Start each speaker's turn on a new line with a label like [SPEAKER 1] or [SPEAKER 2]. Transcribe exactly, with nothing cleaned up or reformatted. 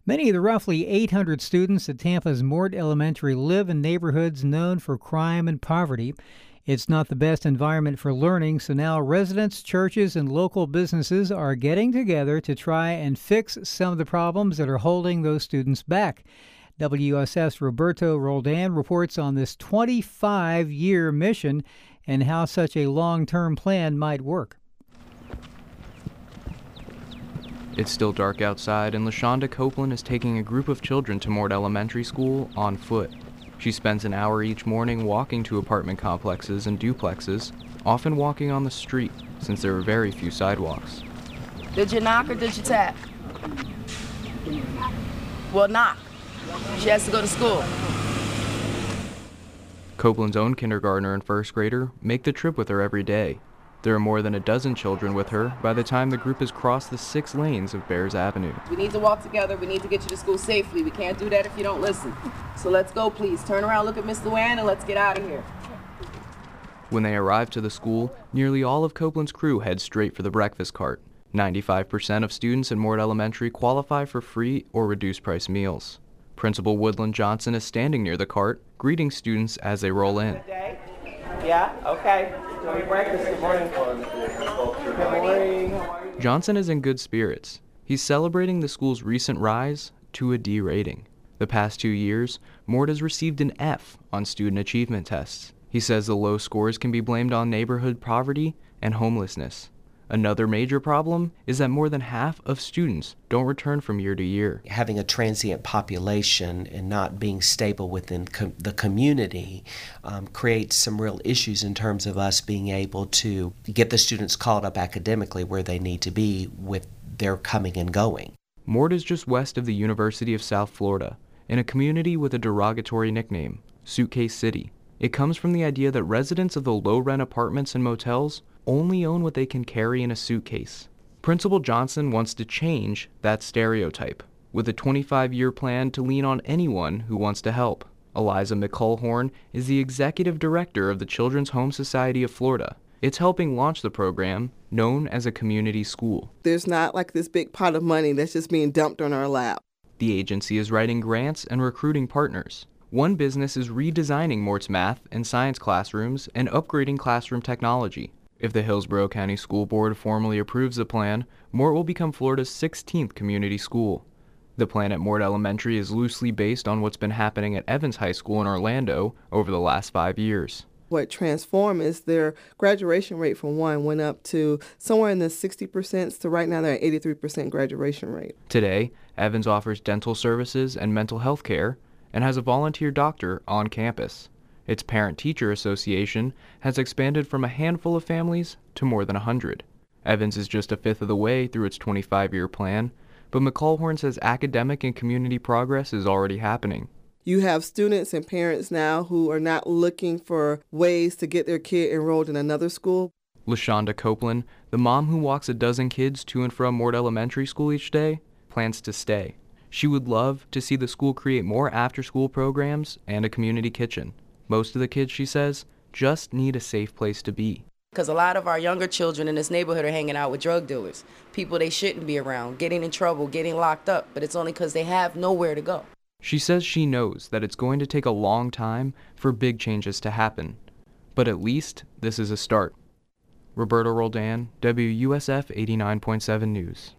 [SPEAKER 1] Many of the roughly eight hundred students at Tampa's Mort Elementary live in neighborhoods known for crime and poverty. It's not the best environment for learning, so now residents, churches, and local businesses are getting together to try and fix some of the problems that are holding those students back. W S F's Roberto Roldan reports on this twenty-five-year mission and how such a long-term plan might work.
[SPEAKER 2] It's still dark outside, and LaShonda Copeland is taking a group of children to Mort Elementary School on foot. She spends an hour each morning walking to apartment complexes and duplexes, often walking on the street, since there are very few sidewalks.
[SPEAKER 3] Did you knock or did you tap? Well, knock. She has to go to school.
[SPEAKER 2] Copeland's own kindergartner and first grader make the trip with her every day. There are more than a dozen children with her by the time the group has crossed the six lanes of Bears Avenue.
[SPEAKER 3] We need to walk together. We need to get you to school safely. We can't do that if you don't listen. So let's go, please. Turn around, look at Miss Luann, and let's get out of here.
[SPEAKER 2] When they arrive to the school, nearly all of Copeland's crew head straight for the breakfast cart. ninety-five percent of students at Mort Elementary qualify for free or reduced price meals. Principal Woodland Johnson is standing near the cart, greeting students as they roll in.
[SPEAKER 4] Yeah, okay. Enjoy your breakfast. Good morning. Good morning.
[SPEAKER 2] Johnson is in good spirits. He's celebrating the school's recent rise to a D rating. The past two years, Mort has received an F on student achievement tests. He says the low scores can be blamed on neighborhood poverty and homelessness. Another major problem is that more than half of students don't return from year to year.
[SPEAKER 5] Having a transient population and not being stable within com- the community um, creates some real issues in terms of us being able to get the students caught up academically where they need to be with their coming and going.
[SPEAKER 2] Mort is just west of the University of South Florida, in a community with a derogatory nickname, Suitcase City. It comes from the idea that residents of the low-rent apartments and motels only own what they can carry in a suitcase. Principal Johnson wants to change that stereotype with a twenty-five-year plan to lean on anyone who wants to help. Eliza McCulhorn is the executive director of the Children's Home Society of Florida. It's helping launch the program known as a community school.
[SPEAKER 6] There's not like this big pot of money that's just being dumped on our lap.
[SPEAKER 2] The agency is writing grants and recruiting partners. One business is redesigning Mort's math and science classrooms and upgrading classroom technology. If the Hillsborough County School Board formally approves the plan, Mort will become Florida's sixteenth community school. The plan at Mort Elementary is loosely based on what's been happening at Evans High School in Orlando over the last five years.
[SPEAKER 6] What transformed is their graduation rate from one went up to somewhere in the sixty percent to right now they're at eighty-three percent graduation rate.
[SPEAKER 2] Today, Evans offers dental services and mental health care and has a volunteer doctor on campus. Its parent-teacher association has expanded from a handful of families to more than one hundred. Evans is just a fifth of the way through its twenty-five-year plan, but McCulhorn says academic and community progress is already happening.
[SPEAKER 6] You have students and parents now who are not looking for ways to get their kid enrolled in another school.
[SPEAKER 2] LaShonda Copeland, the mom who walks a dozen kids to and from Mort Elementary School each day, plans to stay. She would love to see the school create more after-school programs and a community kitchen. Most of the kids, she says, just need a safe place to be.
[SPEAKER 3] Because a lot of our younger children in this neighborhood are hanging out with drug dealers, people they shouldn't be around, getting in trouble, getting locked up, but it's only because they have nowhere to go.
[SPEAKER 2] She says she knows that it's going to take a long time for big changes to happen, but at least this is a start. Roberto Roldan, W U S F eighty-nine point seven News.